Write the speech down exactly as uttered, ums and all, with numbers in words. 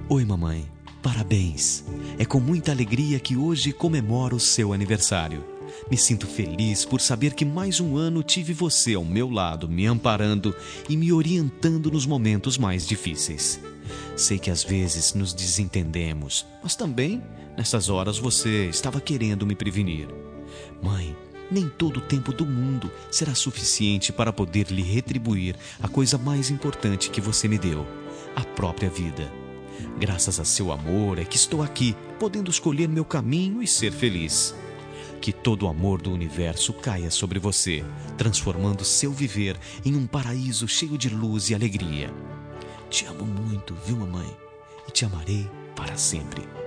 Oi, mamãe. Parabéns. É com muita alegria que hoje comemoro o seu aniversário. Me sinto feliz por saber que mais um ano tive você ao meu lado, me amparando e me orientando nos momentos mais difíceis. Sei que às vezes nos desentendemos, mas também, nessas horas, você estava querendo me prevenir. Mãe, nem todo o tempo do mundo será suficiente para poder lhe retribuir a coisa mais importante que você me deu, a própria vida. Graças a seu amor é que estou aqui, podendo escolher meu caminho e ser feliz. Que todo o amor do universo caia sobre você, transformando seu viver em um paraíso cheio de luz e alegria. Te amo muito, viu, mamãe? E te amarei para sempre.